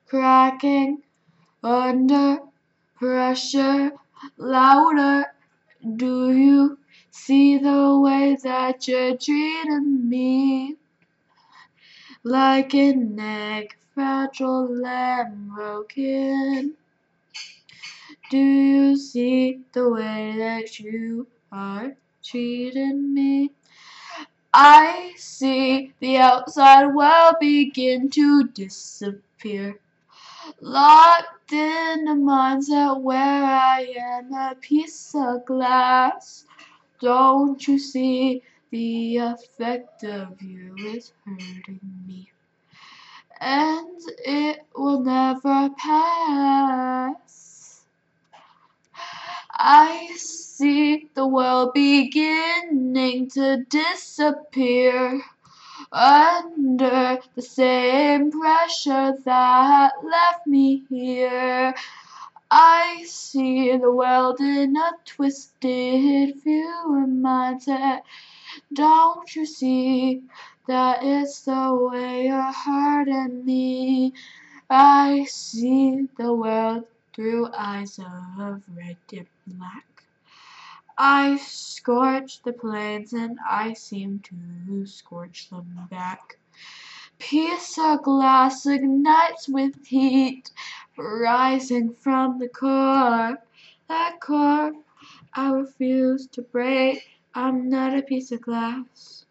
cracking under pressure, louder. Do you see the way that you're treating me? Like an egg, fragile and broken. Do you see the way that you are treating me? I see the outside world begin to disappear. Locked in a mindset where I am a piece of glass. Don't you see the effect of you is hurting me? And it will never pass. I see the world beginning to disappear under the same pressure that left me here. I see the world in a twisted view and mindset. Don't you see that it's the way you're hurting me? I see the world through eyes of red and black. I scorch the plains and I seem to scorch them back. Piece of glass ignites with heat, rising from the core. That core I refuse to break. I'm not a piece of glass.